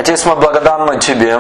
Отец, мы благодарны Тебе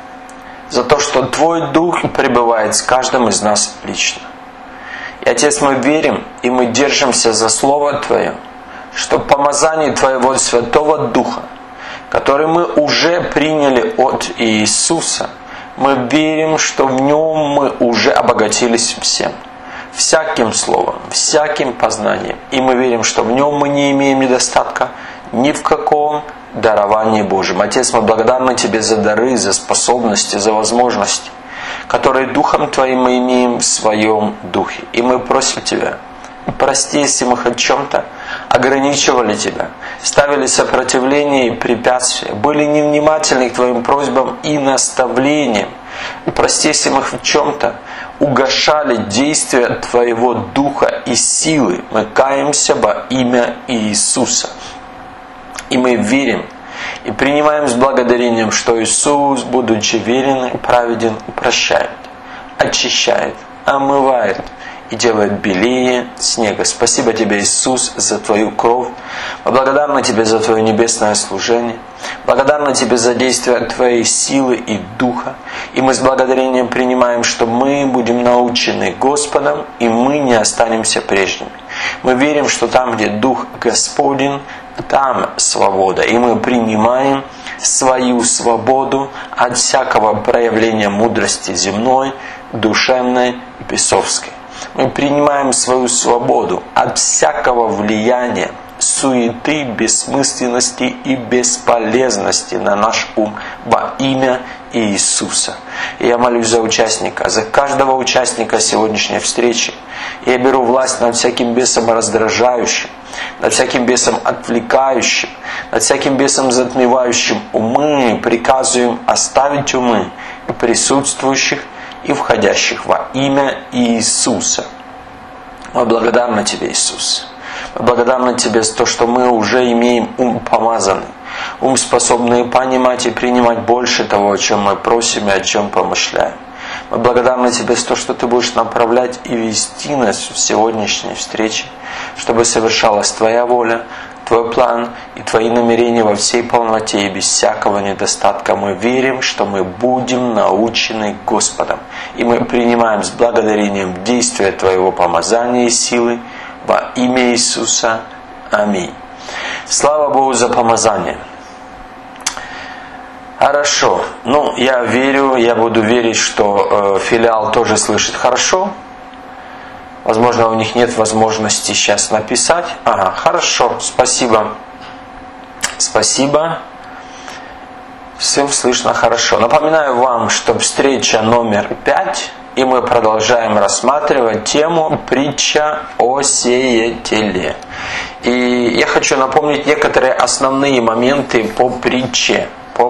за то, что Твой Дух пребывает с каждым из нас лично. И, Отец, мы верим и мы держимся за Слово Твое, что помазание Твоего Святого Духа, который мы уже приняли от Иисуса, мы верим, что в Нем мы уже обогатились всем. Всяким словом, всяким познанием. И мы верим, что в Нем мы не имеем недостатка ни в каком даровании Божьем. Отец, мы благодарны Тебе за дары, за способности, за возможности, которые Духом Твоим мы имеем в Своем Духе. И мы просим Тебя, прости, если мы хоть в чем-то ограничивали Тебя, ставили сопротивление и препятствия, были невнимательны к Твоим просьбам и наставлениям. Прости, если мы в чем-то угошали действия Твоего Духа и силы. Мы каемся во имя Иисуса. И мы верим и принимаем с благодарением, что Иисус, будучи верен и праведен, прощает, очищает, омывает и делает белее снега. Спасибо Тебе, Иисус, за Твою кровь. Мы благодарны Тебе за Твое небесное служение. Благодарны Тебе за действия Твоей силы и Духа. И мы с благодарением принимаем, что мы будем научены Господом, и мы не останемся прежними. Мы верим, что там, где Дух Господень, там свобода. И мы принимаем свою свободу от всякого проявления мудрости земной, душевной и бесовской. Мы принимаем свою свободу от всякого влияния, суеты, бессмысленности и бесполезности на наш ум во имя Иисуса. И я молюсь за участника, за каждого участника сегодняшней встречи. Я беру власть над всяким бесом раздражающим, над всяким бесом отвлекающим, над всяким бесом затмевающим умы, приказываем оставить умы присутствующих и входящих во имя Иисуса. Мы благодарны Тебе, Иисус. Мы благодарны Тебе за то, что мы уже имеем ум помазанный, ум, способный понимать и принимать больше того, о чем мы просим и о чем помышляем. Мы благодарны Тебе за то, что Ты будешь направлять и вести нас в сегодняшней встрече, чтобы совершалась Твоя воля, Твой план и Твои намерения во всей полноте и без всякого недостатка. Мы верим, что мы будем научены Господом. И мы принимаем с благодарением действия Твоего помазания и силы во имя Иисуса. Аминь. Слава Богу за помазание. Хорошо. Я верю, я буду верить, что филиал тоже слышит хорошо. Возможно, у них нет возможности сейчас написать. Хорошо, спасибо. Спасибо. Всем слышно хорошо. Напоминаю вам, что встреча номер 5, и мы продолжаем рассматривать тему «Притча о сеятеле». И я хочу напомнить некоторые основные моменты по притче.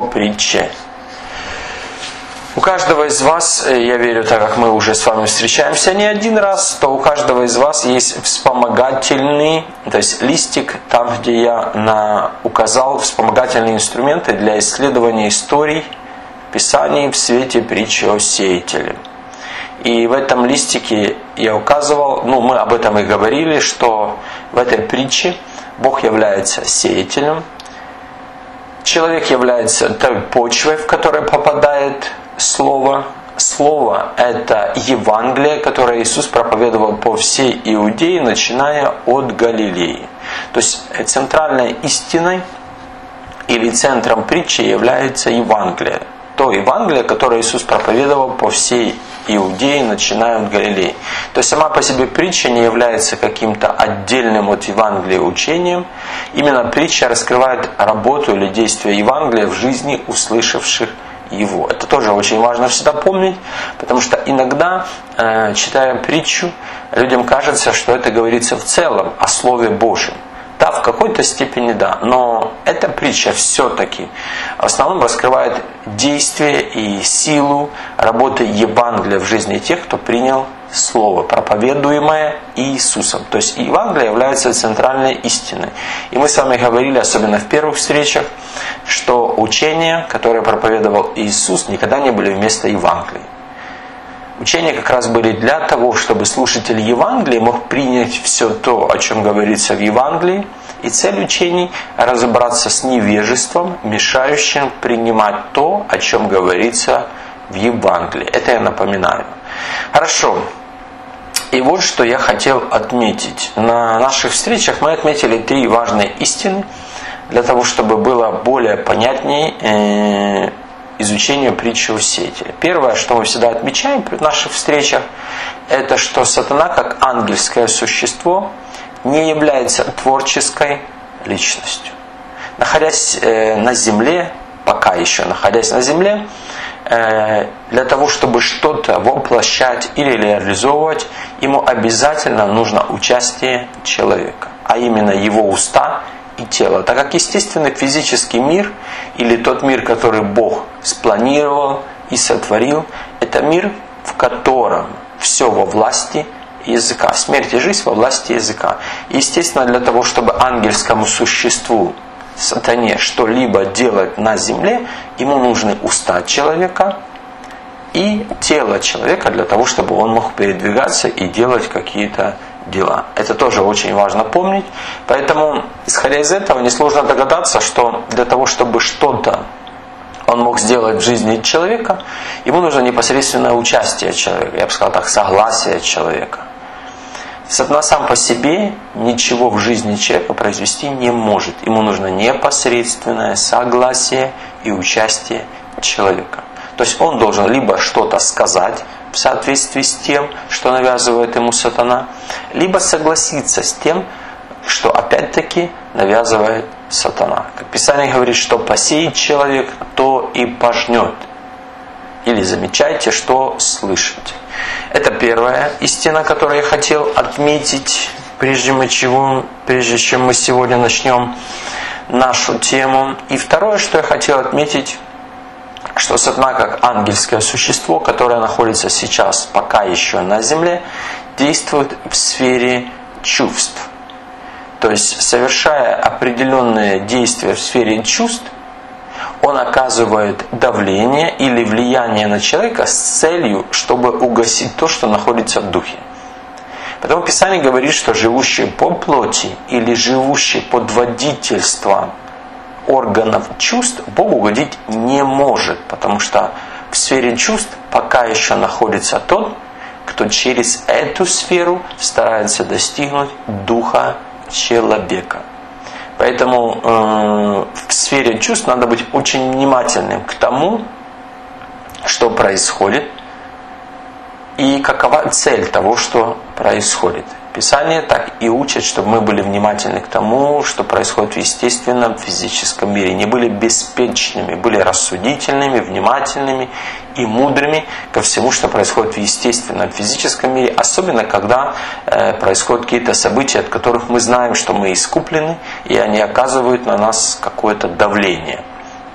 У каждого из вас, я верю, так как мы уже с вами встречаемся не один раз, то у каждого из вас есть вспомогательный, то есть листик, там, где я указал вспомогательные инструменты для исследования историй Писаний в свете притчи о сеятеле. И в этом листике я указывал, мы об этом и говорили, что в этой притче Бог является сеятелем, человек является той почвой, в которой попадает Слово. Слово – это Евангелие, которое Иисус проповедовал по всей Иудее, начиная от Галилеи. То есть центральной истиной или центром притчи является Евангелие. То Евангелие, которое Иисус проповедовал по всей Иудее, начиная от Галилеи. То есть сама по себе притча не является каким-то отдельным от Евангелия учением. Именно притча раскрывает работу или действие Евангелия в жизни услышавших его. Это тоже очень важно всегда помнить, потому что иногда, читая притчу, людям кажется, что это говорится в целом о Слове Божьем. Да, в какой-то степени да, но эта притча все-таки в основном раскрывает действие и силу работы Евангелия в жизни тех, кто принял Слово, проповедуемое Иисусом. То есть Евангелие является центральной истиной. И мы с вами говорили, особенно в первых встречах, что учения, которые проповедовал Иисус, никогда не были вместо Евангелия. Учения как раз были для того, чтобы слушатель Евангелия мог принять все то, о чем говорится в Евангелии, И цель учений – разобраться с невежеством, мешающим принимать то, о чем говорится в Евангелии. Это я напоминаю. Хорошо. И вот что я хотел отметить. На наших встречах мы отметили 3 важные истины, для того, чтобы было более понятнее изучение притчи о сеятеле. Первое, что мы всегда отмечаем при наших встречах, это что сатана, как ангельское существо, не является творческой личностью. Находясь на земле, пока еще находясь на земле, для того, чтобы что-то воплощать или реализовывать, ему обязательно нужно участие человека, а именно его уста и тело. Так как естественный физический мир, или тот мир, который Бог спланировал и сотворил, это мир, в котором все во власти языка. Смерть и жизнь во власти языка. И, естественно, для того, чтобы ангельскому существу, сатане, что-либо делать на земле, ему нужны уста человека и тело человека для того, чтобы он мог передвигаться и делать какие-то дела. Это тоже очень важно помнить. Поэтому, исходя из этого, несложно догадаться, что для того, чтобы что-то он мог сделать в жизни человека, ему нужно непосредственное участие человека, я бы сказал так, согласие человека. Сатана сам по себе ничего в жизни человека произвести не может. Ему нужно непосредственное согласие и участие человека. То есть он должен либо что-то сказать в соответствии с тем, что навязывает ему сатана, либо согласиться с тем, что опять-таки навязывает сатана. Как Писание говорит, что посеет человек, то и пожнет. Или замечайте, что слышите. Это первая истина, которую я хотел отметить, прежде чем мы сегодня начнем нашу тему. И второе, что я хотел отметить, что сатана, как ангельское существо, которое находится сейчас пока еще на земле, действует в сфере чувств. То есть, совершая определенные действия в сфере чувств, он оказывает давление или влияние на человека с целью, чтобы угасить то, что находится в духе. Потому Писание говорит, что живущий по плоти или живущий под водительством органов чувств Богу угодить не может, потому что в сфере чувств пока еще находится тот, кто через эту сферу старается достигнуть духа человека. Поэтому в сфере чувств надо быть очень внимательным к тому, что происходит и какова цель того, что происходит. Писание так и учит, чтобы мы были внимательны к тому, что происходит в естественном физическом мире. Не были беспечными, были рассудительными, внимательными и мудрыми ко всему, что происходит в естественном физическом мире. Особенно, когда происходят какие-то события, от которых мы знаем, что мы искуплены, и они оказывают на нас какое-то давление.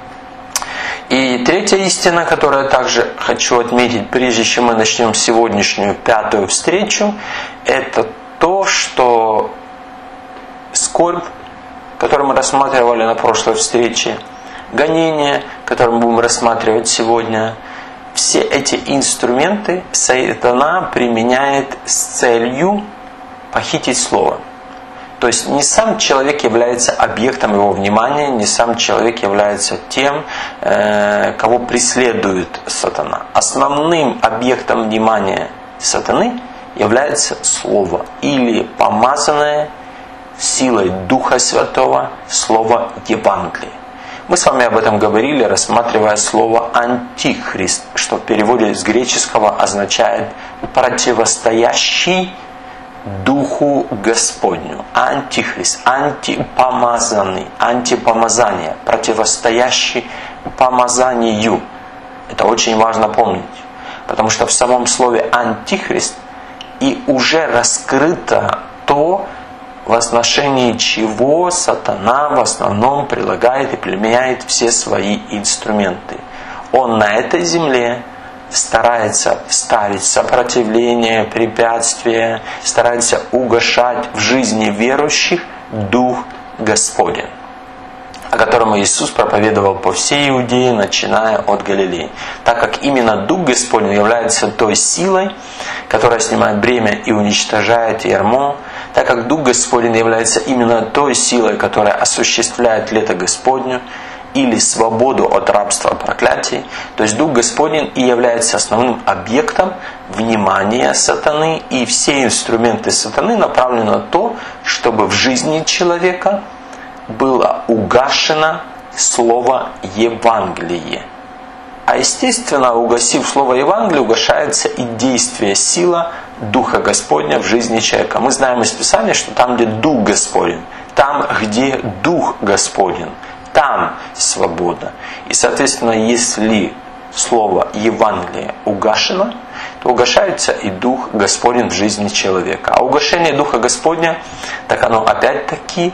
И третья истина, которую я также хочу отметить, прежде чем мы начнем сегодняшнюю 5-ю встречу, это то, что скорбь, которую мы рассматривали на прошлой встрече, гонение, которое мы будем рассматривать сегодня, все эти инструменты сатана применяет с целью похитить слово. То есть не сам человек является объектом его внимания, не сам человек является тем, кого преследует сатана. Основным объектом внимания сатаны является слово или помазанное силой Духа Святого слово Евангелия. Мы с вами об этом говорили, рассматривая слово «антихрист», что в переводе с греческого означает «противостоящий Духу Господню». Антихрист, антипомазанный, антипомазание, противостоящий помазанию. Это очень важно помнить, потому что в самом слове «антихрист» и уже раскрыто то, в отношении чего сатана в основном прилагает и применяет все свои инструменты. Он на этой земле старается ставить сопротивление, препятствия, старается угошать в жизни верующих Дух Господень, о котором Иисус проповедовал по всей Иудее, начиная от Галилеи. Так как именно Дух Господень является той силой, которая снимает бремя и уничтожает ярмо, так как Дух Господень является именно той силой, которая осуществляет лето Господню, или свободу от рабства проклятий, то есть Дух Господень и является основным объектом внимания сатаны, и все инструменты сатаны направлены на то, чтобы в жизни человека было угашено слово Евангелие. А естественно, угасив слово Евангелие, угашается и действие, сила Духа Господня в жизни человека. Мы знаем из Писания, что там, где Дух Господень, там, где Дух Господень, там свобода. И, соответственно, если слово Евангелие угашено, то угашается и Дух Господень в жизни человека. А угашение Духа Господня, так оно опять-таки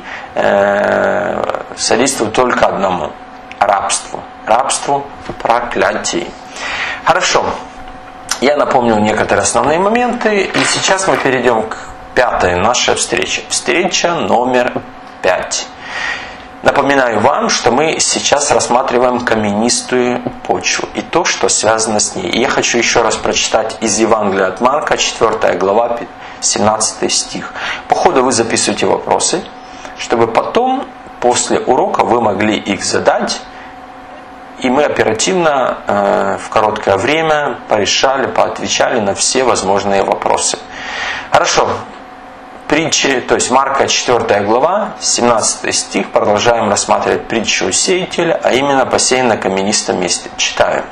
содействует только одному – рабству. Рабству проклятий. Хорошо. Я напомнил некоторые основные моменты, и сейчас мы перейдем к пятой нашей встрече. Встреча номер 5. Напоминаю вам, что мы сейчас рассматриваем каменистую почву и то, что связано с ней. И я хочу еще раз прочитать из Евангелия от Марка, 4 глава, 17 стих. По ходу вы записываете вопросы, чтобы потом, после урока, вы могли их задать, и мы оперативно, в короткое время порешали, поотвечали на все возможные вопросы. Хорошо. Притчи, то есть Марка 4 глава, 17 стих, продолжаем рассматривать притчу сеятеля, а именно посеян на каменистом месте. Читаю.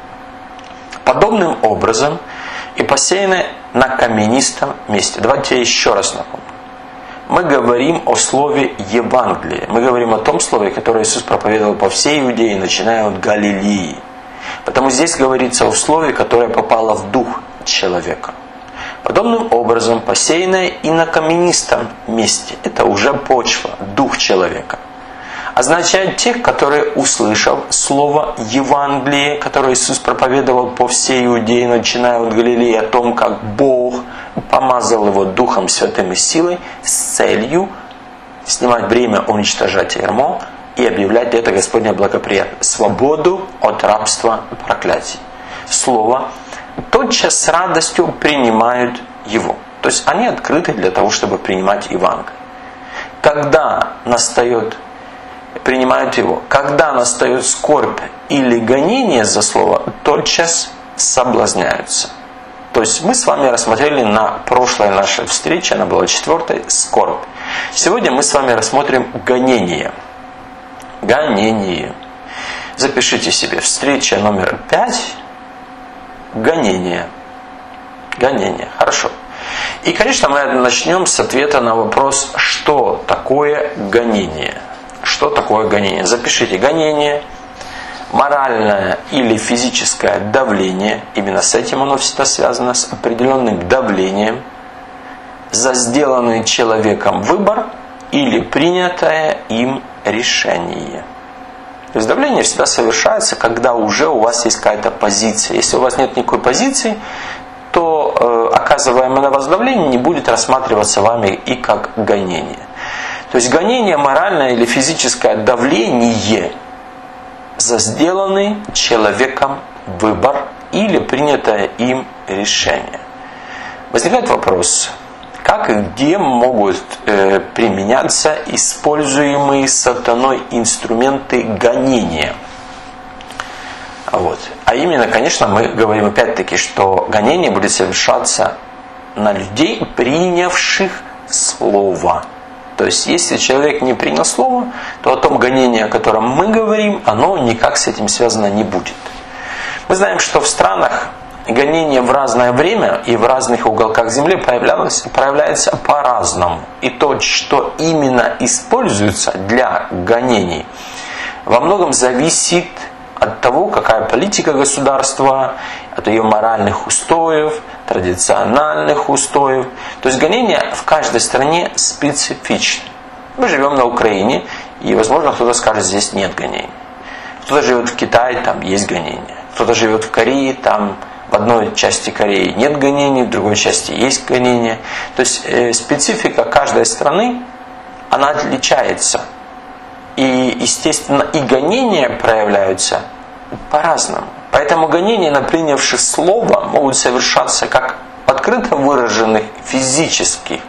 Подобным образом и посеяны на каменистом месте. Давайте я еще раз напомню. Мы говорим о слове Евангелие. Мы говорим о том слове, которое Иисус проповедовал по всей Иудее, начиная от Галилеи. Потому здесь говорится о слове, которое попало в дух человека. Подобным образом посеянное и на каменистом месте. Это уже почва, дух человека. Означает тех, которые, услышав слово Евангелие, которое Иисус проповедовал по всей Иудее, начиная от Галилеи, о том, как Бог помазал его Духом Святым и силой с целью снимать бремя, уничтожать ярмо и объявлять это Господне благоприятно. Свободу от рабства проклятий. Слово тотчас с радостью принимают его. То есть они открыты для того, чтобы принимать Евангелие. Когда принимают его, когда настает скорбь или гонение за слово, тотчас соблазняются. То есть мы с вами рассмотрели на прошлой нашей встрече, она была 4-й, скорбь. Сегодня мы с вами рассмотрим гонение. Гонение. Запишите себе встреча номер 5. Гонение. Гонение. Хорошо. И, конечно, мы начнем с ответа на вопрос, что такое гонение. Что такое гонение? Запишите. Гонение, моральное или физическое давление, именно с этим оно всегда связано, с определенным давлением, за сделанный человеком выбор или принятое им решение. То есть давление всегда совершается, когда уже у вас есть какая-то позиция. Если у вас нет никакой позиции, то оказываемое на вас давление не будет рассматриваться вами и как гонение. То есть гонение, моральное или физическое давление за сделанный человеком выбор или принятое им решение. Возникает вопрос, как и где могут применяться используемые сатаной инструменты гонения. Вот. А именно, конечно, мы говорим опять-таки, что гонение будет совершаться на людей, принявших слово. То есть, если человек не принял слово, то о том гонении, о котором мы говорим, оно никак с этим связано не будет. Мы знаем, что в странах гонение в разное время и в разных уголках земли проявляется по-разному. И то, что именно используется для гонений, во многом зависит от того, какая политика государства, от ее моральных устоев, традициональных устоев. То есть гонения в каждой стране специфичны. Мы живем на Украине, и, возможно, кто-то скажет, здесь нет гонений. Кто-то живет в Китае, там есть гонения. Кто-то живет в Корее, там в одной части Кореи нет гонений, в другой части есть гонения. То есть специфика каждой страны, она отличается. И, естественно, и гонения проявляются по-разному. Поэтому гонения на принявших слово могут совершаться как в открыто выраженных физических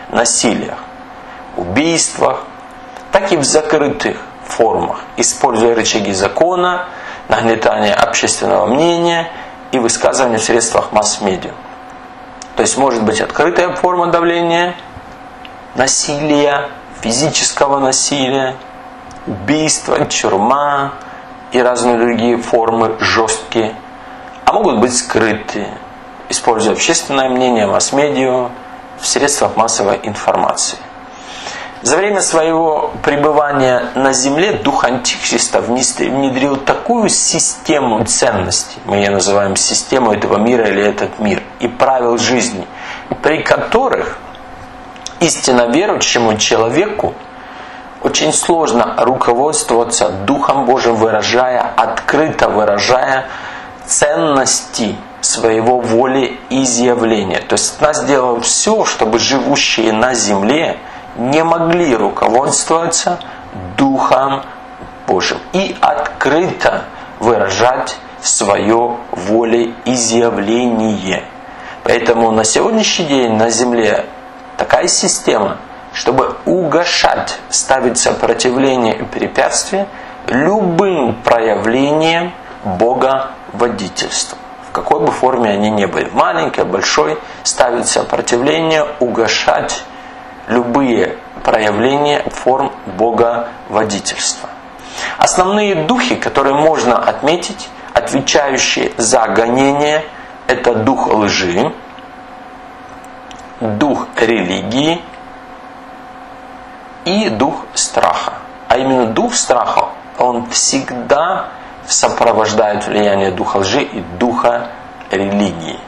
насилиях, убийствах, так и в закрытых формах, используя рычаги закона, нагнетание общественного мнения и высказывание в средствах масс-медиа. То есть может быть открытая форма давления, насилия, физического насилия, убийства, тюрьма и разные другие формы жесткие. А могут быть скрытые, используя общественное мнение, масс-медиа в средствах массовой информации. За время своего пребывания на земле дух Антихриста внедрил такую систему ценностей, мы ее называем систему этого мира или этот мир, и правил жизни, при которых истинно верующему человеку очень сложно руководствоваться Духом Божьим, открыто выражая ценности своего волеизъявления. То есть нас сделал все, чтобы живущие на земле не могли руководствоваться Духом Божьим и открыто выражать свое волеизъявление. Поэтому на сегодняшний день на земле такая система, чтобы угошать, ставить сопротивление и препятствия любым проявлением боговодительства. В какой бы форме они ни были, маленькой, большой, ставить сопротивление, угошать любые проявления форм боговодительства. Основные духи, которые можно отметить, отвечающие за гонение, это дух лжи, дух религии и дух страха. А именно дух страха, он всегда сопровождает влияние духа лжи и духа религии.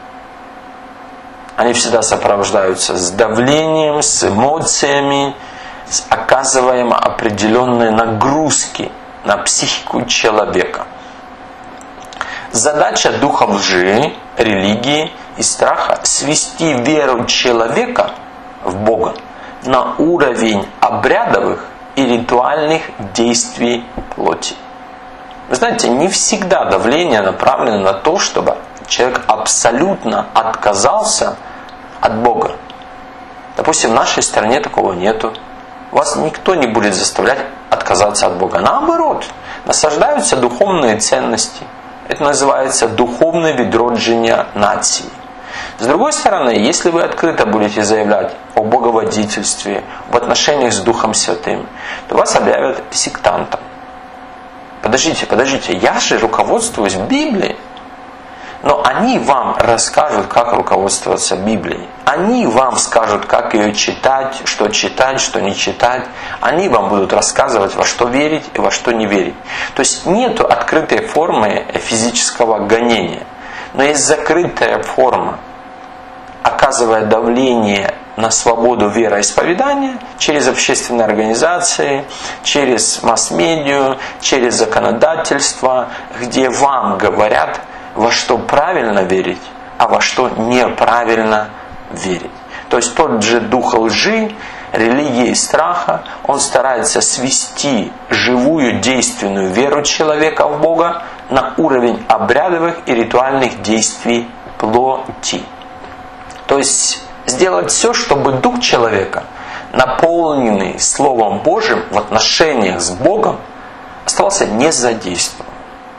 Они всегда сопровождаются с давлением, с эмоциями, с оказыванием определенной нагрузки на психику человека. Задача духа лжи, религии и страха – свести веру человека в Бога на уровень обрядовых и ритуальных действий плоти. Вы знаете, не всегда давление направлено на то, чтобы человек абсолютно отказался от Бога. Допустим, в нашей стране такого нету. Вас никто не будет заставлять отказаться от Бога. Наоборот, насаждаются духовные ценности. Это называется духовное відродження нации. С другой стороны, если вы открыто будете заявлять о боговодительстве, в отношениях с Духом Святым, то вас объявят сектантом. Подождите, я же руководствуюсь Библией. Но они вам расскажут, как руководствоваться Библией. Они вам скажут, как ее читать, что не читать. Они вам будут рассказывать, во что верить и во что не верить. То есть нет открытой формы физического гонения. Но есть закрытая форма, оказывая давление на свободу вероисповедания через общественные организации, через масс-медиа, через законодательство, где вам говорят, во что правильно верить, а во что неправильно верить. То есть тот же дух лжи, религии и страха, он старается свести живую действенную веру человека в Бога на уровень обрядовых и ритуальных действий плоти. То есть сделать все, чтобы дух человека, наполненный Словом Божьим в отношениях с Богом, оставался не задействован.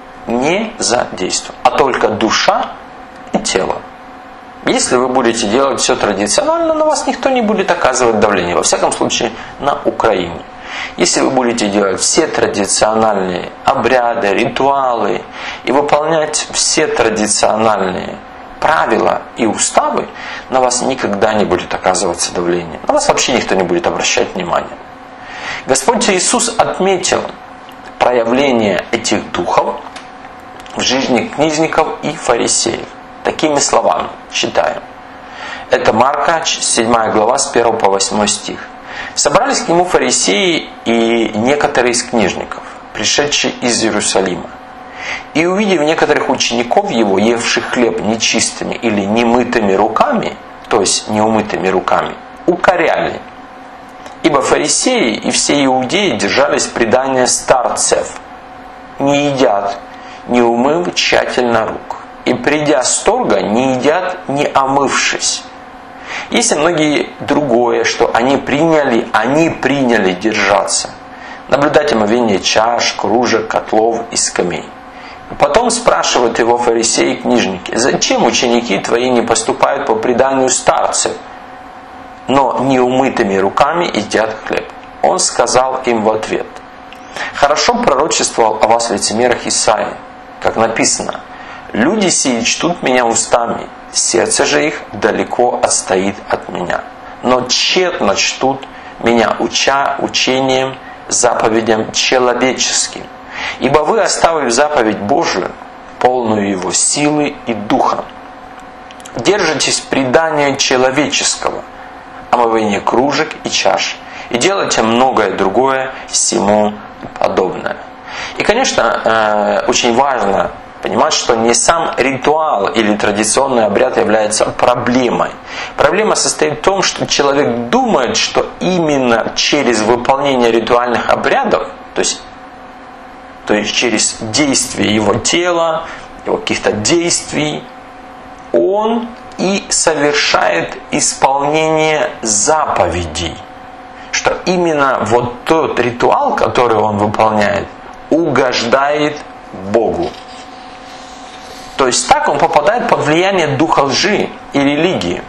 А только душа и тело. Если вы будете делать все традиционально, на вас никто не будет оказывать давление. Во всяком случае, на Украине. Если вы будете делать все традициональные обряды, ритуалы и выполнять все традициональные правила и уставы, на вас никогда не будет оказываться давление. На вас вообще никто не будет обращать внимания. Господь Иисус отметил проявление этих духов в жизни книжников и фарисеев. Такими словами читаем. Это Марка, 7 глава, с 1 по 8 стих. «Собрались к нему фарисеи и некоторые из книжников, пришедшие из Иерусалима. И увидев некоторых учеников его, евших хлеб нечистыми или немытыми руками, то есть неумытыми руками, укоряли. Ибо фарисеи и все иудеи держались предания старцев, не едят, не умыв тщательно рук, и придя с торга, не едят, не омывшись. Есть и многие другое, что они приняли держаться. Наблюдать омовение чаш, кружек, котлов и скамей. Потом спрашивают его фарисеи и книжники: зачем ученики твои не поступают по преданию старцев, но неумытыми руками едят хлеб? Он сказал им в ответ: хорошо пророчествовал о вас лицемерах Исаия, как написано: люди сии чтут меня устами, сердце же их далеко отстоит от меня, но тщетно чтут меня, уча учением, заповедям человеческим. Ибо вы, оставив заповедь Божию, полную его силы и духа, держитесь предания человеческого, омовения кружек и чаш, и делайте многое другое сему подобное. И, конечно, очень важно понимать, что не сам ритуал или традиционный обряд является проблемой. Проблема состоит в том, что человек думает, что именно через выполнение ритуальных обрядов, то есть через действие его тела, его каких-то действий, он и совершает исполнение заповедей. Что именно вот тот ритуал, который он выполняет, угождает Богу. То есть так он попадает под влияние духа лжи и религии.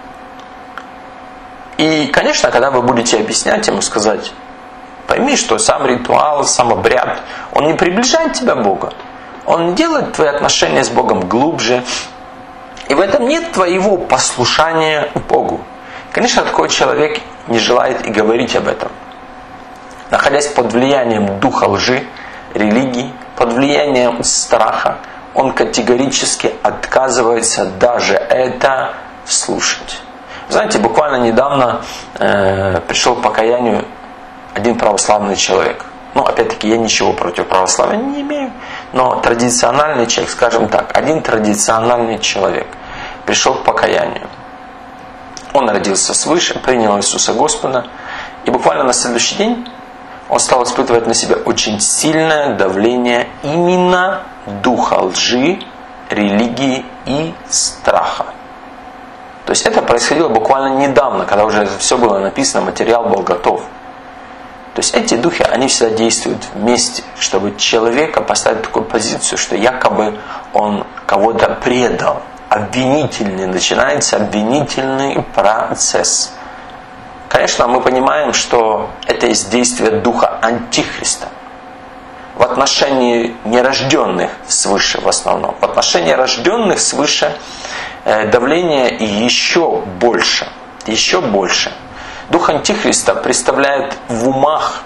И, конечно, когда вы будете объяснять ему, сказать: пойми, что сам ритуал, сам обряд, он не приближает тебя к Богу. Он не делает твои отношения с Богом глубже. И в этом нет твоего послушания Богу. Конечно, такой человек не желает и говорить об этом. Находясь под влиянием духа лжи, религии, под влиянием страха, он категорически отказывается даже это слушать. Знаете, буквально недавно пришел к покаянию один православный человек. Опять-таки, я ничего против православия не имею, но традициональный человек, скажем так, один традициональный человек пришел к покаянию. Он родился свыше, принял Иисуса Господа, и буквально на следующий день он стал испытывать на себя очень сильное давление именно духа лжи, религии и страха. То есть это происходило буквально недавно, когда уже все было написано, материал был готов. То есть эти духи, они всегда действуют вместе, чтобы человека поставить в такую позицию, что якобы он кого-то предал. Начинается обвинительный процесс. Конечно, мы понимаем, что это есть действие духа Антихриста. В отношении нерожденных свыше в основном. В отношении рожденных свыше давление еще больше. Еще больше. Дух Антихриста представляет в умах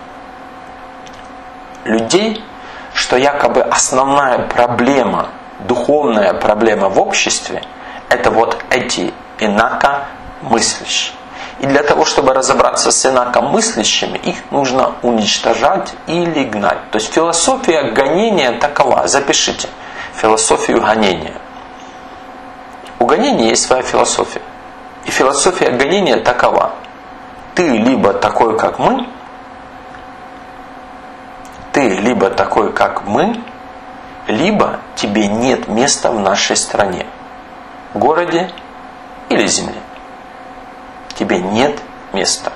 людей, что якобы основная проблема, духовная проблема в обществе, это вот эти инакомыслящие. И для того, чтобы разобраться с инакомыслящими, их нужно уничтожать или гнать. То есть философия гонения такова. Запишите философию гонения. У гонения есть своя философия. И философия гонения такова. Ты либо такой, как мы, либо тебе нет места в нашей стране, городе или земле. Тебе нет места.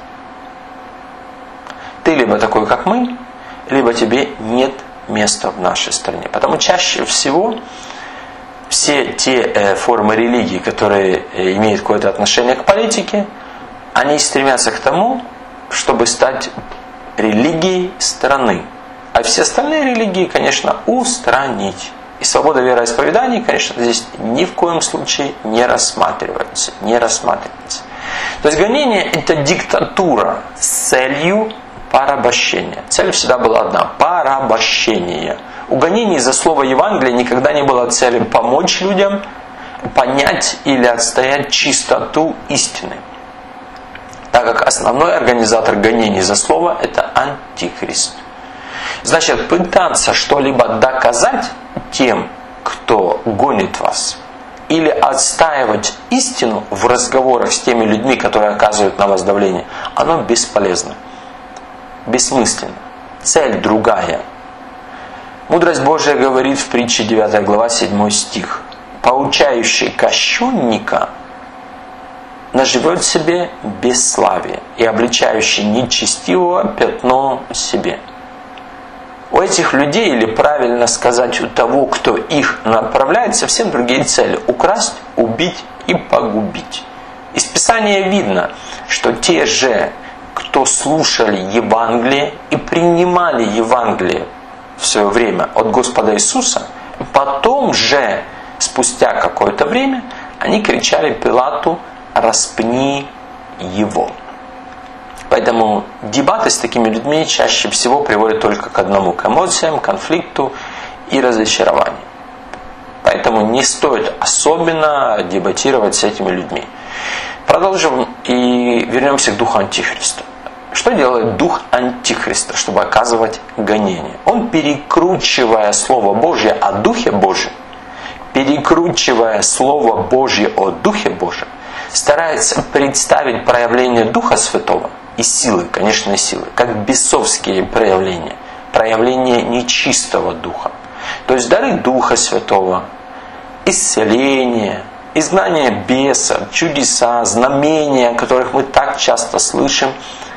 Ты либо такой, как мы, либо тебе нет места в нашей стране. Потому чаще всего все те формы религии, которые имеют какое-то отношение к политике, они стремятся к тому, чтобы стать религией страны. А все остальные религии, конечно, устранить. И свобода вероисповедания, конечно, здесь ни в коем случае не рассматривается. То есть гонение – это диктатура с целью порабощения. Цель всегда была одна – порабощение. У гонений за слово Евангелия никогда не было цели помочь людям понять или отстоять чистоту истины. Так как основной организатор гонений за слово – это Антихрист. Значит, пытаться что-либо доказать тем, кто гонит вас, или отстаивать истину в разговорах с теми людьми, которые оказывают на вас давление, оно бесполезно, бессмысленно. Цель другая. Мудрость Божия говорит в притче 9 глава 7 стих. Поучающий кощунника наживет себе бесславие и обличающий нечестивого пятно себе. У этих людей, или правильно сказать, у того, кто их направляет, совсем другие цели: украсть, убить и погубить. Из Писания видно, что те же, кто слушали Евангелие и принимали Евангелие в свое время от Господа Иисуса, потом же, спустя какое-то время, они кричали Пилату: «Распни его». Поэтому дебаты с такими людьми чаще всего приводят только к одному: к эмоциям, конфликту и разочарованию. Поэтому не стоит особенно дебатировать с этими людьми. Продолжим и вернемся к духу Антихриста. Что делает дух Антихриста, чтобы оказывать гонение? Он, перекручивая Слово Божье о Духе Божьем, перекручивая Слово Божье о Духе Божьем, старается представить проявление Духа Святого и силы, конечно, силы, как бесовские проявления, проявления нечистого Духа. То есть дары Духа Святого, исцеление, изгнание бесов, чудеса, знамения, о которых мы так часто слышим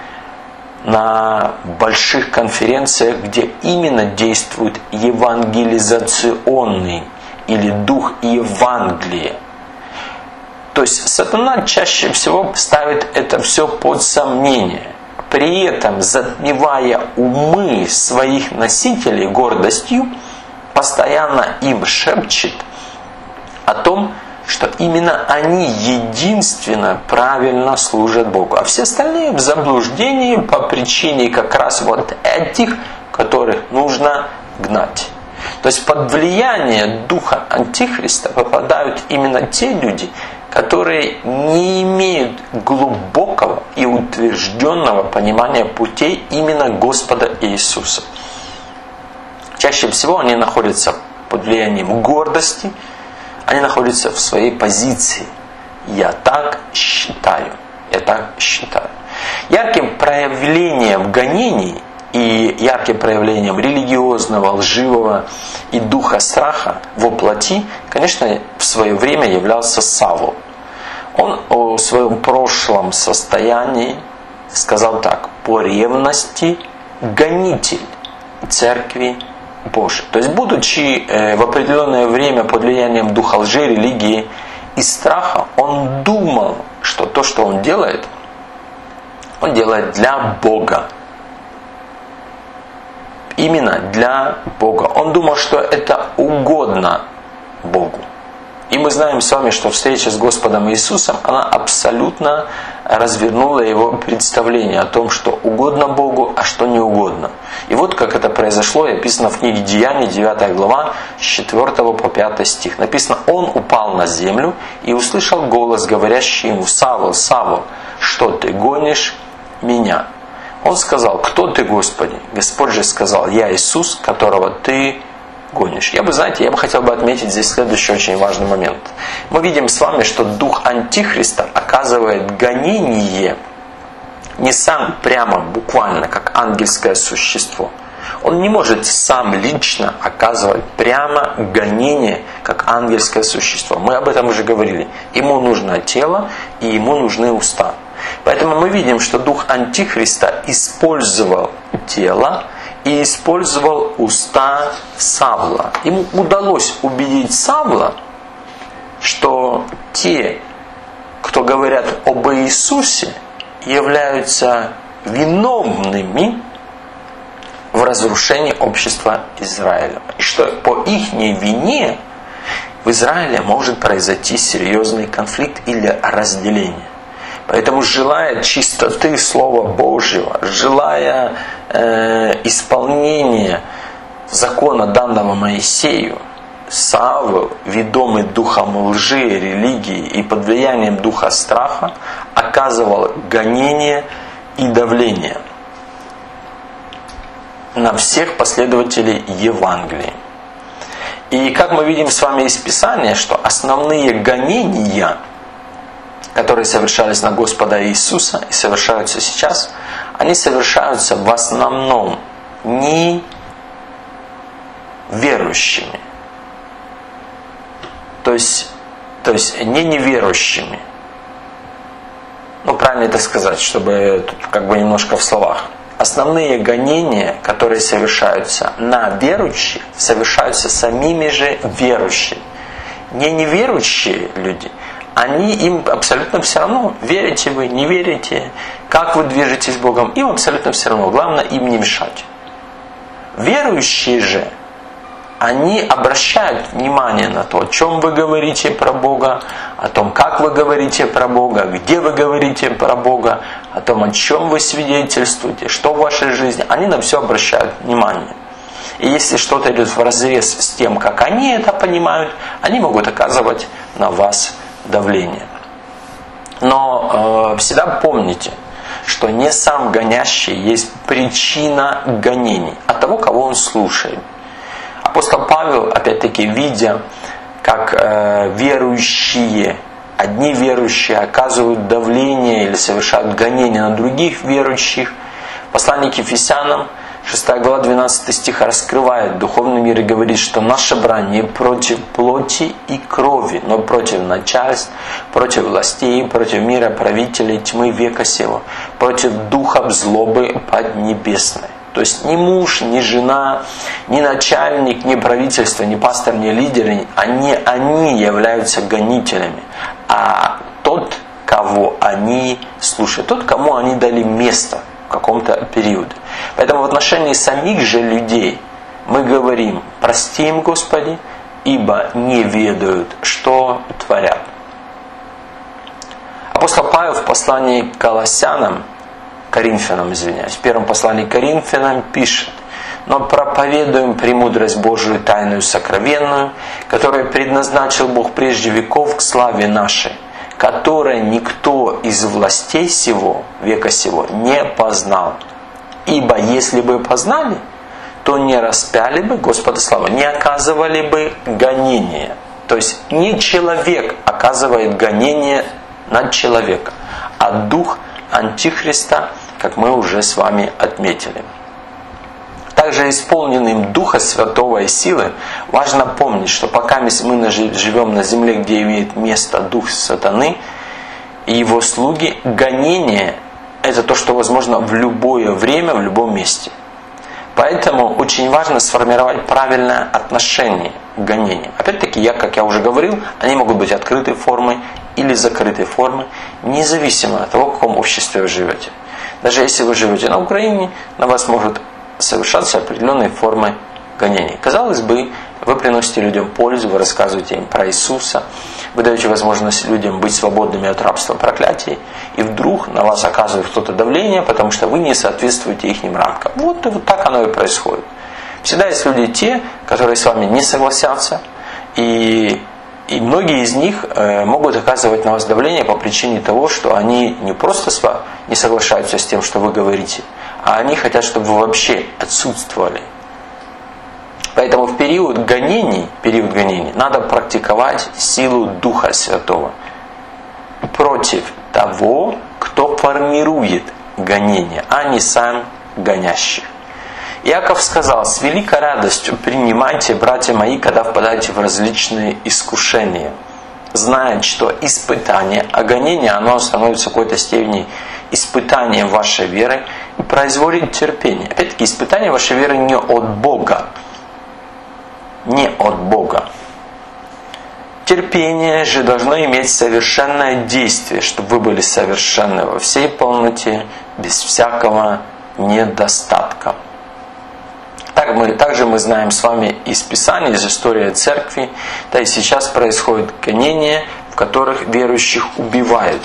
на больших конференциях, где именно действует евангелизационный или дух Евангелия. То есть сатана чаще всего ставит это все под сомнение, при этом затмевая умы своих носителей гордостью, постоянно им шепчет о том, что именно они единственно правильно служат Богу, а все остальные в заблуждении по причине как раз вот этих, которых нужно гнать. То есть под влияние духа Антихриста попадают именно те люди, которые не имеют глубокого и утвержденного понимания путей именно Господа Иисуса. Чаще всего они находятся под влиянием гордости, они находятся в своей позиции. Я так считаю, я так считаю. Ярким проявлением гонений и ярким проявлением религиозного, лживого и духа страха во плоти, конечно, в свое время являлся Савл. Он о своем прошлом состоянии сказал так: «По ревности гонитель церкви Божией». То есть, будучи в определенное время под влиянием духа лжи, религии и страха, он думал, что то, что он делает для Бога. Именно для Бога. Он думал, что это угодно Богу. И мы знаем с вами, что встреча с Господом Иисусом, она абсолютно развернула его представление о том, что угодно Богу, а что не угодно. И вот как это произошло, описано в книге Деяний, 9 глава, с 4 по 5 стих. Написано: «Он упал на землю и услышал голос, говорящий ему: Савл, Савл, что ты гонишь меня? Он сказал: кто ты, Господи? Господь же сказал: я Иисус, которого ты гонишь». Я бы хотел отметить здесь следующий очень важный момент. Мы видим с вами, что дух Антихриста оказывает гонение не сам прямо, буквально, как ангельское существо. Он не может сам лично оказывать прямо гонение, как ангельское существо. Мы об этом уже говорили. Ему нужно тело и ему нужны уста. Поэтому мы видим, что дух Антихриста использовал тело и использовал уста Савла. Ему удалось убедить Савла, что те, кто говорят об Иисусе, являются виновными в разрушении общества Израиля. И что по их вине в Израиле может произойти серьезный конфликт или разделение. Поэтому, желая чистоты Слова Божьего, желая исполнения закона, данного Моисею, Савл, ведомый духом лжи, религии и под влиянием духа страха, оказывал гонение и давление на всех последователей Евангелия. И как мы видим с вами из Писания, что основные гонения, которые совершались на Господа Иисуса и совершаются сейчас, они совершаются в основном не верующими. То есть не неверующими. правильно это сказать, чтобы тут как бы немножко в словах. Основные гонения, которые совершаются на верующих, совершаются самими же верующими. Не неверующие люди, им абсолютно все равно, верите вы, не верите, как вы движетесь с Богом, им абсолютно все равно, главное им не мешать. Верующие же, они обращают внимание на то, о чем вы говорите про Бога, о том, как вы говорите про Бога, где вы говорите про Бога, о том, о чем вы свидетельствуете, что в вашей жизни. Они на все обращают внимание. И если что-то идет вразрез с тем, как они это понимают, они могут оказывать на вас давление. Но всегда помните, что не сам гонящий есть причина гонений, а того, кого он слушает. Апостол Павел, опять-таки, видя, как одни верующие оказывают давление или совершают гонения на других верующих, в послании к Ефесянам, 6 глава, 12 стих, раскрывает духовный мир и говорит, что наша брань не против плоти и крови, но против начальств, против властей, против мира правителей тьмы века сего, против духов злобы поднебесной. То есть ни муж, ни жена, ни начальник, ни правительство, ни пастор, ни лидеры, они являются гонителями. А тот, кого они слушают, тот, кому они дали место в каком-то периоде. Поэтому в отношении самих же людей мы говорим: прости им, Господи, ибо не ведают, что творят. Апостол Павел в послании к Коринфянам, в первом послании к Коринфянам пишет: «Но проповедуем премудрость Божию тайную сокровенную, которую предназначил Бог прежде веков к славе нашей, которой никто из властей сего, века сего, не познал. Ибо если бы познали, то не распяли бы Господа славы, не оказывали бы гонения». То есть не человек оказывает гонение над человеком, а дух Антихриста, как мы уже с вами отметили. Также исполненным Духа Святого и силы важно помнить, что пока мы живем на земле, где имеет место Дух Сатаны и его слуги, гонение – это то, что возможно в любое время, в любом месте. Поэтому очень важно сформировать правильное отношение к гонениям. Опять-таки, как я уже говорил, они могут быть открытой формой или закрытой формы, независимо от того, в каком обществе вы живете. Даже если вы живете на Украине, на вас может совершаться определенные формы гонений. Казалось бы, вы приносите людям пользу, вы рассказываете им про Иисуса, вы даете возможность людям быть свободными от рабства проклятий, и вдруг на вас оказывает кто-то давление, потому что вы не соответствуете их рамкам. Вот так оно и происходит. Всегда есть люди те, которые с вами не согласятся, и многие из них могут оказывать на вас давление по причине того, что они не просто не соглашаются с тем, что вы говорите, а они хотят, чтобы вы вообще отсутствовали. Поэтому в период гонений надо практиковать силу Духа Святого против того, кто формирует гонения, а не сам гонящий. Иаков сказал: «С великой радостью принимайте, братья мои, когда впадаете в различные искушения, зная, что испытание, а гонение, оно становится в какой-то степени испытанием вашей веры и производит терпение». Опять-таки, испытание вашей веры не от Бога. Не от Бога. Терпение же должно иметь совершенное действие, чтобы вы были совершенны во всей полноте, без всякого недостатка. Также мы знаем с вами из Писания, из истории церкви, да и сейчас происходят гонения, в которых верующих убивают.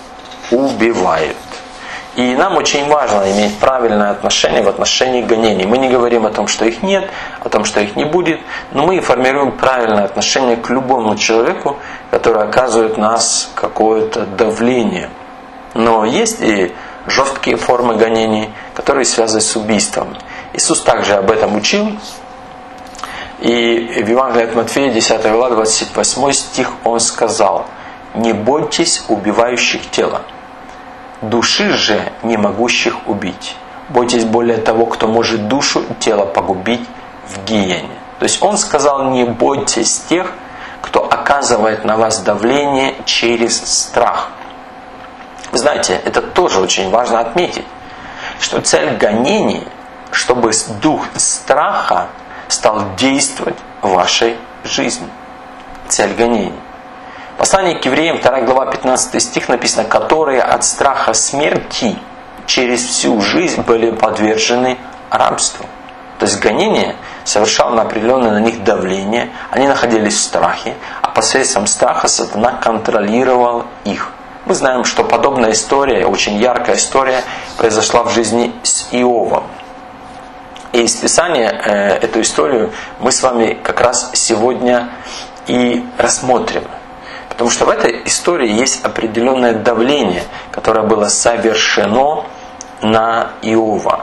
И нам очень важно иметь правильное отношение в отношении гонений. Мы не говорим о том, что их нет, о том, что их не будет, но мы формируем правильное отношение к любому человеку, который оказывает на нас какое-то давление. Но есть и жесткие формы гонений, которые связаны с убийством. Иисус также об этом учил. И в Евангелии от Матфея, 10 глава, 28 стих, Он сказал: «Не бойтесь убивающих тело, души же не могущих убить. Бойтесь более того, кто может душу и тело погубить в гиене». То есть Он сказал: не бойтесь тех, кто оказывает на вас давление через страх. Вы знаете, это тоже очень важно отметить, что цель гонений, чтобы дух страха стал действовать в вашей жизни. Цель гонений. Послание к евреям, 2 глава, 15 стих написано, которые от страха смерти через всю жизнь были подвержены рабству. То есть гонение совершало на определенное на них давление, они находились в страхе, а посредством страха сатана контролировал их. Мы знаем, что подобная история, очень яркая история, произошла в жизни с Иовом. И из Писания эту историю мы с вами как раз сегодня и рассмотрим. Потому что в этой истории есть определенное давление, которое было совершено на Иова.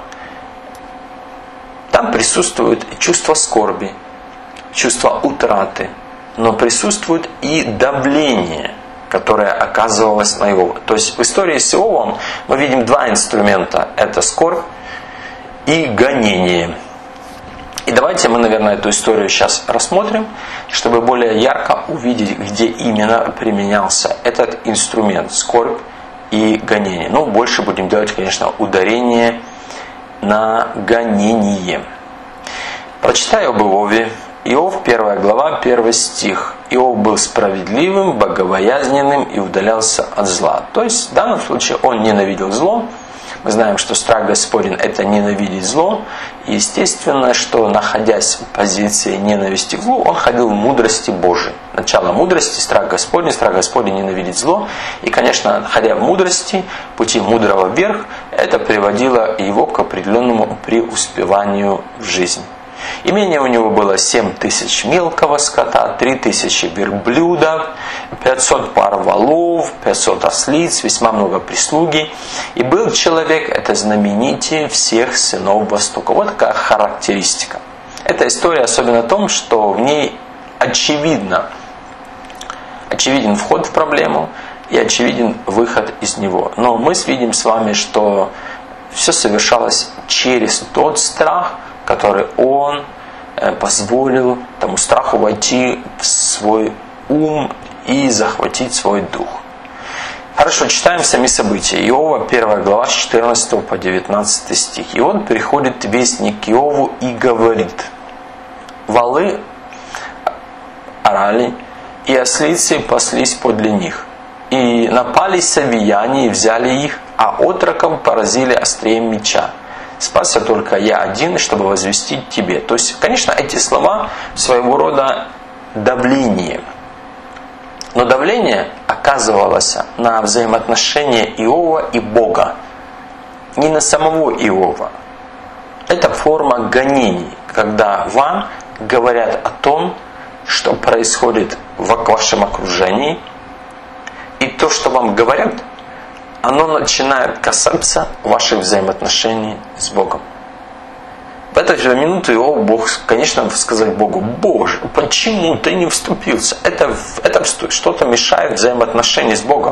Там присутствует чувство скорби, чувство утраты, но присутствует и давление, которое оказывалось на Иова. То есть в истории с Иовом мы видим два инструмента. Это скорбь и гонение. И давайте мы, наверное, эту историю сейчас рассмотрим, чтобы более ярко увидеть, где именно применялся этот инструмент, скорбь и гонение. Ну, больше будем делать, конечно, ударение на гонение. Прочитаю об Иове. Иов, 1 глава, 1 стих. Иов был справедливым, богобоязненным и удалялся от зла. То есть, в данном случае, он ненавидел зло. Мы знаем, что страх Господень – это ненавидеть зло. И естественно, что находясь в позиции ненависти к злу, он ходил в мудрости Божией. Начало мудрости – страх Господень ненавидеть зло. И, конечно, ходя в мудрости, пути мудрого вверх, это приводило его к определенному преуспеванию в жизни. Имение у него было 7000 мелкого скота, 3000 верблюдов, 500 пар валов, 500 ослиц, весьма много прислуги. И был человек, это знаменитее всех сынов Востока. Вот такая характеристика. Эта история особенно в том, что в ней очевиден вход в проблему и очевиден выход из него. Но мы видим с вами, что все совершалось через тот страх, который он позволил тому страху войти в свой ум и захватить свой дух. Хорошо, читаем сами события. Иова, 1 глава, с 14 по 19 стих. И он приходит вестник к Иову и говорит: «Валы орали, и ослицы паслись подле них. И напали савияне и взяли их, а отроков поразили острием меча. Спасся только я один, чтобы возвестить тебе». То есть, конечно, эти слова своего рода давление. Но давление оказывалось на взаимоотношения Иова и Бога, не на самого Иова. Это форма гонений, когда вам говорят о том, что происходит в вашем окружении, и то, что вам говорят, оно начинает касаться ваших взаимоотношений с Богом. В эту же минуту Иов, Бог, конечно, сказать Богу: «Боже, почему ты не вступился?» Это что-то мешает взаимоотношения с Богом.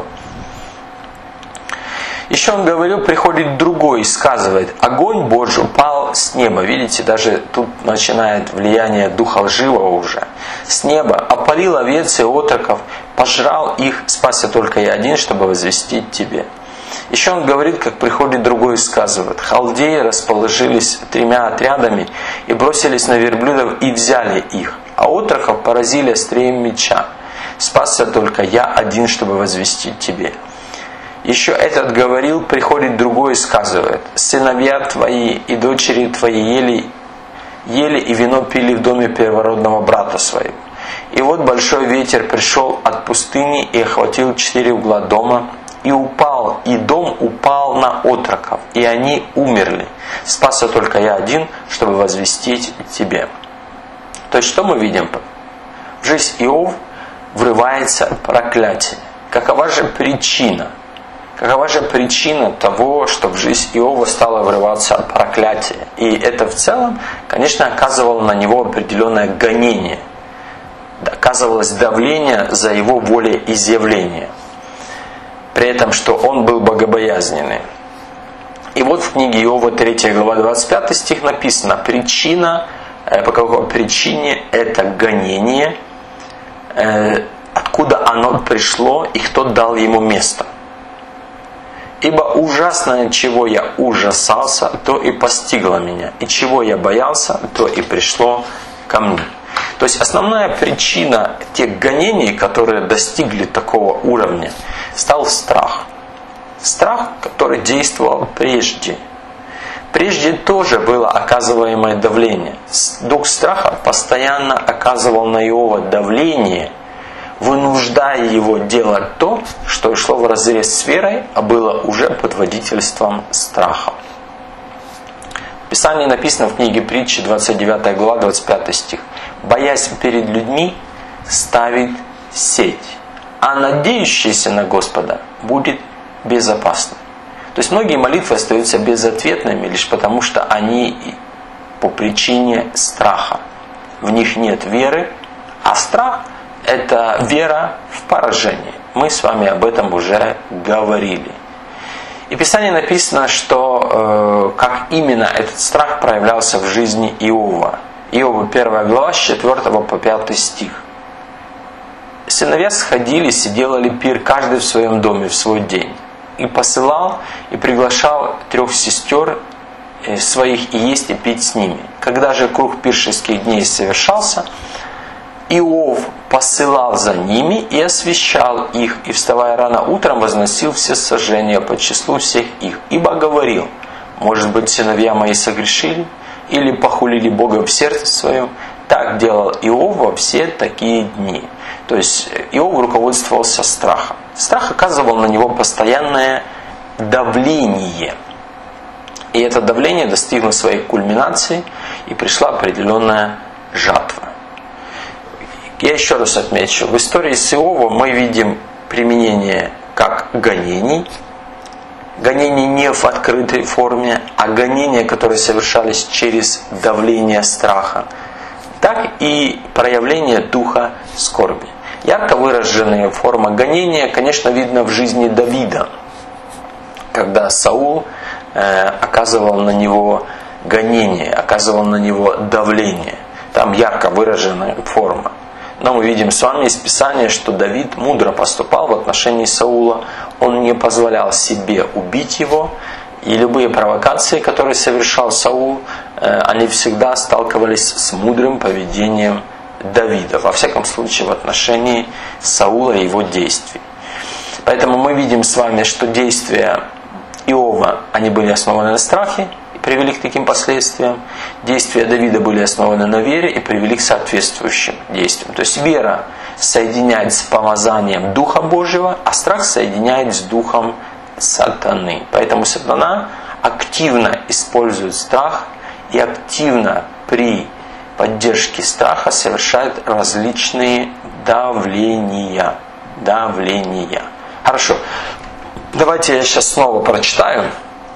Еще он говорил, приходит другой и сказывает: «Огонь Божий упал с неба». Видите, даже тут начинает влияние духа лживого уже. С неба опалил овец и отроков, пожрал их, спасся только я один, чтобы возвестить тебе. Еще он говорит, как приходит другой и сказывает: «Халдеи расположились 3 отрядами и бросились на верблюдов и взяли их, а отроков поразили острием меча. Спасся только я один, чтобы возвестить тебе». Еще этот говорил, приходит другой и сказывает: «Сыновья твои и дочери твои ели и вино пили в доме первородного брата своего. И вот большой ветер пришел от пустыни и охватил 4 угла дома, и дом упал на отроков, и они умерли. Спасся только я один, чтобы возвестить тебе». То есть, что мы видим? В жизнь Иова врывается проклятие. Какова же причина? Какова же причина того, что в жизнь Иова стало врываться проклятие? И это в целом, конечно, оказывало на него определенное гонение. Оказывалось давление за его волеизъявление. При этом, что он был богобоязненный. И вот в книге Иова, 3 глава, 25 стих написано: причина, по какой причине это гонение, откуда оно пришло и кто дал ему место. Ибо ужасное, чего я ужасался, то и постигло меня, и чего я боялся, то и пришло ко мне». То есть основная причина тех гонений, которые достигли такого уровня, стал страх. Страх, который действовал прежде. Прежде тоже было оказываемое давление. Дух страха постоянно оказывал на Иова давление, вынуждая его делать то, что шло вразрез с верой, а было уже под водительством страха. В Писании написано в книге Притчи, 29 глава, 25 стих. «Боясь перед людьми, ставит сеть, а надеющийся на Господа будет безопасным». То есть многие молитвы остаются безответными лишь потому, что они по причине страха. В них нет веры, а страх – это вера в поражение. Мы с вами об этом уже говорили. И в Писании написано, что как именно этот страх проявлялся в жизни Иова. Иова 1 глава с 4 по 5 стих. «Сыновья сходились и делали пир, каждый в своем доме в свой день. И посылал, и приглашал 3 сестер своих и есть и пить с ними. Когда же круг пиршеских дней совершался, Иов посылал за ними и освящал их, и, вставая рано утром, возносил все сожжения по числу всех их. Ибо говорил: может быть, сыновья мои согрешили, или похулили Бога в сердце своем. Так делал Иов во все такие дни». То есть Иов руководствовался страхом. Страх оказывал на него постоянное давление. И это давление достигло своей кульминации, и пришла определенная жатва. Я еще раз отмечу, в истории с Иовом мы видим применение как гонений. Гонения не в открытой форме, а гонения, которые совершались через давление страха, так и проявление духа скорби. Ярко выраженная форма гонения, конечно, видно в жизни Давида, когда Саул оказывал на него гонение, оказывал на него давление. Там ярко выраженная форма. Но мы видим с вами из Писания, что Давид мудро поступал в отношении Саула. Он не позволял себе убить его. И любые провокации, которые совершал Саул, они всегда сталкивались с мудрым поведением Давида. Во всяком случае, в отношении Саула и его действий. Поэтому мы видим с вами, что действия Иова, они были основаны на страхе и привели к таким последствиям. Действия Давида были основаны на вере и привели к соответствующим действиям. То есть вера соединяет с помазанием Духа Божьего, а страх соединяет с духом сатаны. Поэтому сатана активно использует страх и активно при поддержке страха совершает различные давления. Хорошо. Давайте я сейчас снова прочитаю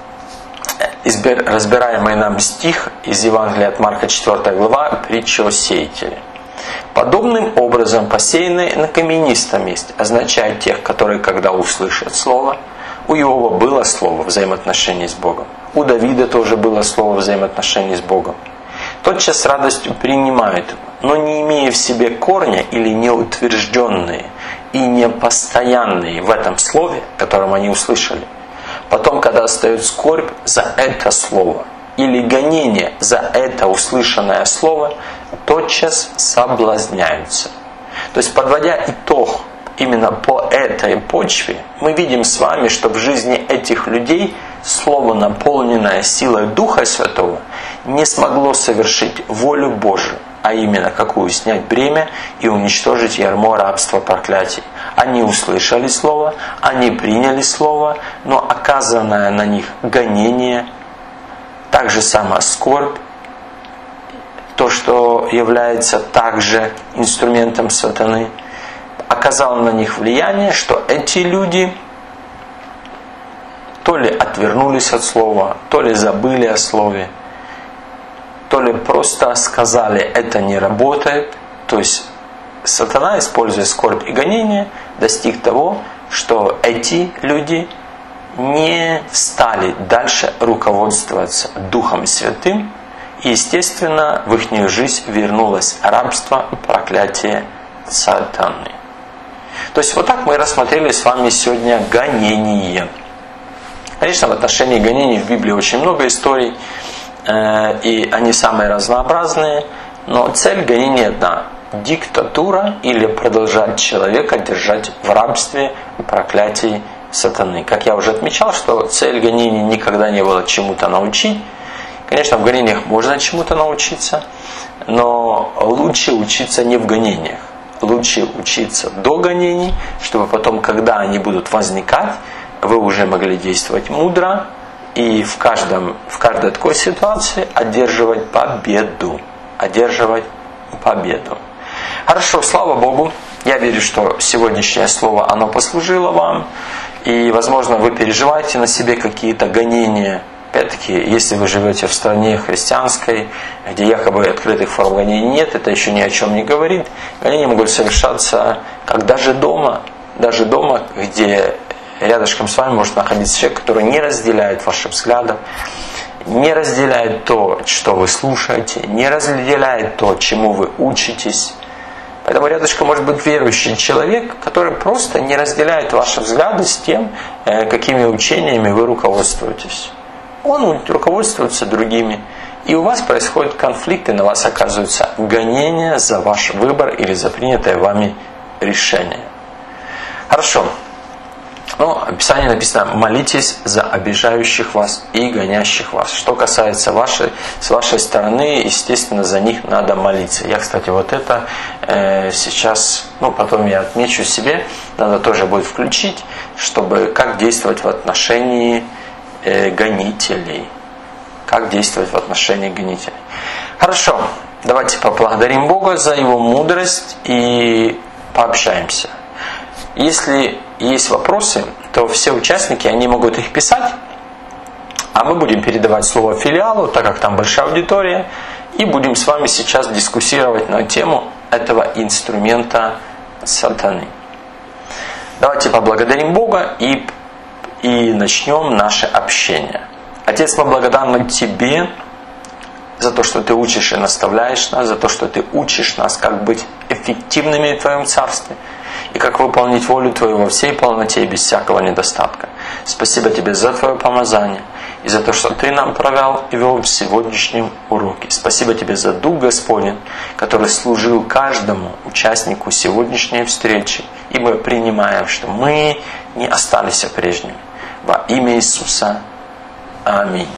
разбираемый нам стих из Евангелия от Марка 4 глава, притча о сеятеле. «Подобным образом посеянные на каменистом месте» означает тех, которые, когда услышат слово. У Иова было слово взаимоотношений с Богом. У Давида тоже было слово взаимоотношений с Богом. Тотчас с радостью принимают его, но не имея в себе корня или неутвержденные и непостоянные в этом слове, которым они услышали. Потом, когда остается скорбь за это слово или гонение за это услышанное слово, тотчас соблазняются. То есть, подводя итог именно по этой почве, мы видим с вами, что в жизни этих людей слово, наполненное силой Духа Святого, не смогло совершить волю Божию, а именно какую: снять бремя и уничтожить ярмо рабства проклятий. Они услышали слово, они приняли слово, но оказанное на них гонение, также сама скорбь, то, что является также инструментом сатаны, оказало на них влияние, что эти люди то ли отвернулись от слова, то ли забыли о слове, то ли просто сказали: это не работает. То есть сатана, используя скорбь и гонение, достиг того, что эти люди не стали дальше руководствоваться Духом Святым, и, естественно, в их жизнь вернулось рабство и проклятие сатаны. То есть вот так мы рассмотрели с вами сегодня гонение. Конечно, в отношении гонений в Библии очень много историй, и они самые разнообразные, но цель гонений одна – диктатура или продолжать человека держать в рабстве проклятий сатаны. Как я уже отмечал, что цель гонений никогда не была чему-то научить. Конечно, в гонениях можно чему-то научиться, но лучше учиться не в гонениях. Лучше учиться до гонений, чтобы потом, когда они будут возникать, вы уже могли действовать мудро и в каждой такой ситуации одерживать победу. Одерживать победу. Хорошо, слава Богу. Я верю, что сегодняшнее слово, оно послужило вам. И, возможно, вы переживаете на себе какие-то гонения. Опять-таки, если вы живете в стране христианской, где якобы открытых форм гонений нет, это еще ни о чем не говорит. Гонения могут совершаться как даже дома, где рядышком с вами может находиться человек, который не разделяет ваши взгляды, не разделяет то, что вы слушаете, не разделяет то, чему вы учитесь. Поэтому рядышком может быть верующий человек, который просто не разделяет ваши взгляды с тем, какими учениями вы руководствуетесь. Он руководствуется другими. И у вас происходят конфликты, на вас оказываются гонения за ваш выбор или за принятое вами решение. Хорошо. В Писании написано: молитесь за обижающих вас и гонящих вас. Что касается с вашей стороны, естественно, за них надо молиться. Я, кстати, вот это сейчас, потом я отмечу себе, надо тоже будет включить, чтобы как действовать в отношении гонителей. Как действовать в отношении гонителей. Хорошо, давайте поблагодарим Бога за Его мудрость и пообщаемся. Если есть вопросы, то все участники, они могут их писать, а мы будем передавать слово филиалу, так как там большая аудитория, и будем с вами сейчас дискуссировать на тему этого инструмента сатаны. Давайте поблагодарим Бога и начнем наше общение. Отец, мы благодарны Тебе за то, что Ты учишь и наставляешь нас, за то, что Ты учишь нас, как быть эффективными в Твоем Царстве и как выполнить волю Твою во всей полноте и без всякого недостатка. Спасибо Тебе за Твое помазание и за то, что Ты нам провел и вел в сегодняшнем уроке. Спасибо Тебе за Дух Господень, который служил каждому участнику сегодняшней встречи. И мы принимаем, что мы не остались прежними. Во имя Иисуса. Аминь.